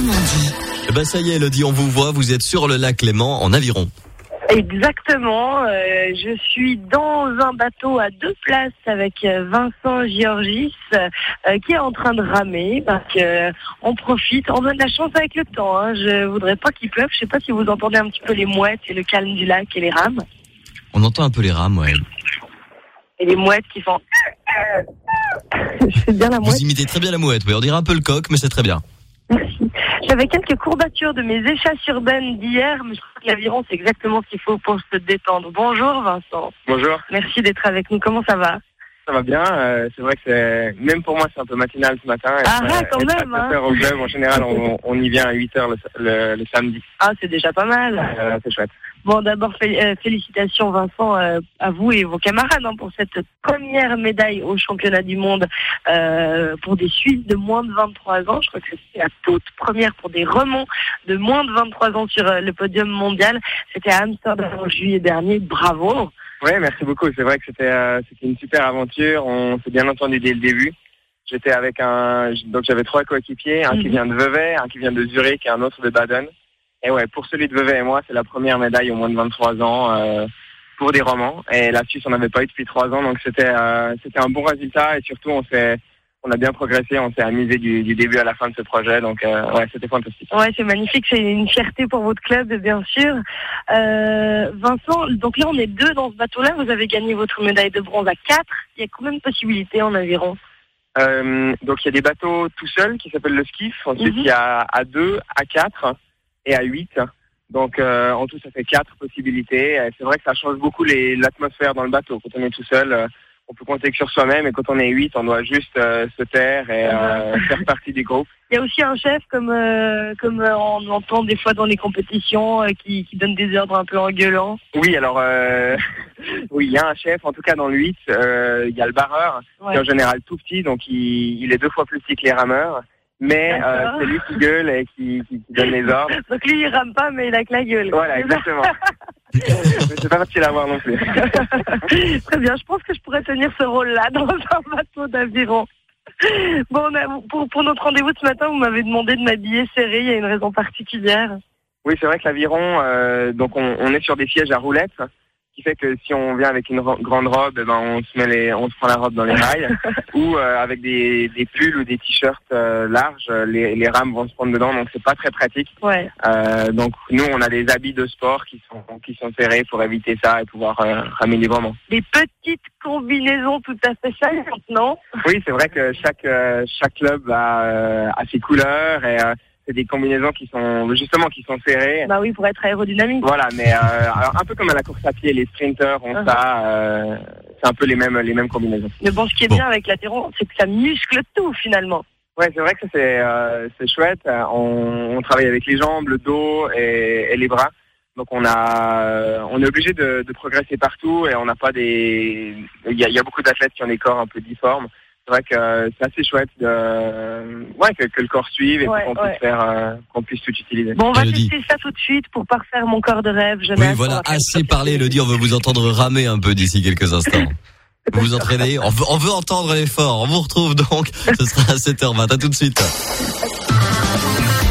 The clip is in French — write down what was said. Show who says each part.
Speaker 1: Romandie.
Speaker 2: Eh ben ça y est, Elodie, on vous voit, vous êtes sur le lac Léman, en aviron.
Speaker 3: Exactement, je suis dans un bateau à 2 places avec Vincent Georgis qui est en train de ramer parce que on profite, on a de la chance avec le temps. Hein. Je voudrais pas qu'il pleuve, je sais pas si vous entendez un petit peu les mouettes et le calme du lac et les rames.
Speaker 2: On entend un peu les rames, ouais.
Speaker 3: Et les mouettes qui font... Je fais bien la mouette.
Speaker 2: Vous imitez très bien la mouette, oui. On dirait un peu le coq, mais c'est très bien.
Speaker 3: Merci. J'avais quelques courbatures de mes échasses urbaines d'hier, mais je crois que l'aviron, c'est exactement ce qu'il faut pour se détendre. Bonjour Vincent.
Speaker 4: Bonjour.
Speaker 3: Merci d'être avec nous. Comment ça va?
Speaker 4: Ça va bien. C'est vrai que même pour moi, c'est un peu matinal ce matin.
Speaker 3: Quand même.
Speaker 4: À 7h au club, en général, on y vient à 8h le samedi.
Speaker 3: Ah, c'est déjà pas mal.
Speaker 4: C'est chouette.
Speaker 3: Bon, d'abord, félicitations Vincent à vous et vos camarades pour cette première médaille au championnat du monde pour des Suisses de moins de 23 ans. Je crois que c'est la toute première pour des remonts de moins de 23 ans sur le podium mondial. C'était à Amsterdam en juillet dernier. Bravo.
Speaker 4: Oui, merci beaucoup. C'est vrai que c'était une super aventure. On s'est bien entendu dès le début. J'étais avec donc j'avais 3 coéquipiers, un qui vient de Vevey, un qui vient de Zurich et un autre de Baden. Et ouais, pour celui de Vevey et moi, c'est la première médaille au moins de 23 ans pour des romans. Et la Suisse, on n'avait pas eu depuis 3 ans, donc c'était un bon résultat. Et surtout, on a bien progressé, on s'est amusé du début à la fin de ce projet. Donc ouais, c'était fantastique.
Speaker 3: Ouais, c'est magnifique, c'est une fierté pour votre club, bien sûr. Vincent, donc là, on est 2 dans ce bateau-là. Vous avez gagné votre médaille de bronze à 4. Il y a combien de possibilités en aviron?
Speaker 4: Donc il y a des bateaux tout seuls qui s'appellent le skiff. Ensuite, il y a à 2, à 4 et à 8. Donc en tout, ça fait 4 possibilités. Et c'est vrai que ça change beaucoup l'atmosphère dans le bateut. Quand on est tout seul, on peut compter que sur soi-même. Et quand on est 8, on doit juste se taire et faire partie du groupe.
Speaker 3: Il y a aussi un chef, comme on entend des fois dans les compétitions, qui donne des ordres un peu en gueulant.
Speaker 4: Oui, alors oui, il y a un chef. En tout cas, dans le 8, il y a le barreur, qui est en général tout petit, donc il est 2 fois plus petit que les rameurs. Mais c'est lui qui gueule et qui donne les ordres.
Speaker 3: Donc lui, il rame pas, mais il a que la gueule.
Speaker 4: Voilà, exactement. Mais c'est pas facile à voir non plus.
Speaker 3: Très bien, je pense que je pourrais tenir ce rôle-là dans un bateau d'aviron. Bon, pour notre rendez-vous ce matin, vous m'avez demandé de m'habiller serré. Il y a une raison particulière?
Speaker 4: Oui, c'est vrai que l'aviron, donc on est sur des sièges à roulettes, qui fait que si on vient avec une grande robe, on se prend la robe dans les rails, ou avec des pulls ou des t-shirts larges, les rames vont se prendre dedans, donc c'est pas très pratique.
Speaker 3: Ouais.
Speaker 4: Donc nous, on a des habits de sport qui sont serrés pour éviter ça et pouvoir ramer librement.
Speaker 3: Des petites combinaisons tout à fait saillantes, non? Oui,
Speaker 4: c'est vrai que chaque club a ses couleurs et c'est des combinaisons qui sont serrées.
Speaker 3: Bah oui, pour être aérodynamique.
Speaker 4: Voilà, mais alors un peu comme à la course à pied, les sprinters ont ça, c'est un peu les mêmes combinaisons.
Speaker 3: Mais bon, ce qui est bien avec l'aviron, c'est que ça muscle tout finalement.
Speaker 4: Ouais, c'est vrai que c'est chouette. On travaille avec les jambes, le dos et les bras. Donc on est obligé de progresser partout et on n'a pas il y a beaucoup d'athlètes qui ont des corps un peu difformes. C'est vrai que c'est assez chouette que le corps suive et qu'on puisse tout utiliser.
Speaker 3: Bon, on va tester ça tout de suite pour parfaire mon corps de rêve, Jonas.
Speaker 2: Oui, voilà, assez parlé, Elodie, on veut vous entendre ramer un peu d'ici quelques instants. Vous vous entraînez, on veut entendre l'effort. On vous retrouve donc, ce sera à 7h20, à tout de suite.